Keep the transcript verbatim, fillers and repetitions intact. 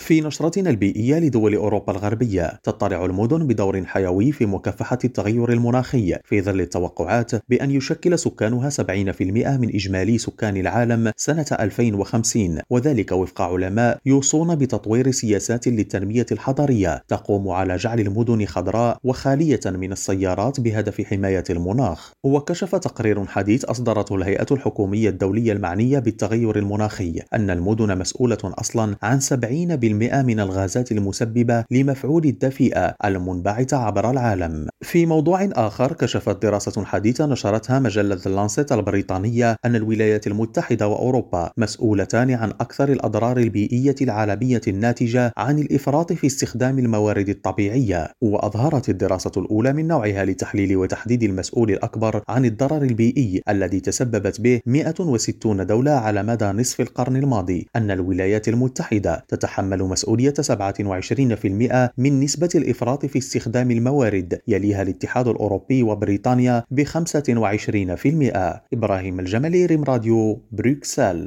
في نشرتنا البيئية لدول أوروبا الغربية، تطلع المدن بدور حيوي في مكافحة التغير المناخي في ظل التوقعات بأن يشكل سكانها سبعين بالمئة من إجمالي سكان العالم سنة ألفين وخمسين، وذلك وفق علماء يوصون بتطوير سياسات للتنمية الحضرية تقوم على جعل المدن خضراء وخالية من السيارات بهدف حماية المناخ. وكشف تقرير حديث أصدرته الهيئة الحكومية الدولية المعنية بالتغير المناخي أن المدن مسؤولة أصلا عن سبعين بالمئة من الغازات المسببة لمفعول الدفيئة المنبعثة عبر العالم. في موضوع آخر، كشفت دراسة حديثة نشرتها مجلة The Lancet البريطانية أن الولايات المتحدة وأوروبا مسؤولتان عن أكثر الأضرار البيئية العالمية الناتجة عن الإفراط في استخدام الموارد الطبيعية. وأظهرت الدراسة الأولى من نوعها لتحليل وتحديد المسؤول الأكبر عن الضرر البيئي الذي تسببت به مئة وستين دولة على مدى نصف القرن الماضي أن الولايات المتحدة تتحمل مسؤولية سبعة وعشرين بالمئة من نسبة الإفراط في استخدام الموارد، يليها الاتحاد الأوروبي وبريطانيا ب خمسة وعشرين بالمئة. إبراهيم الجمالي، ريم راديو، بروكسل.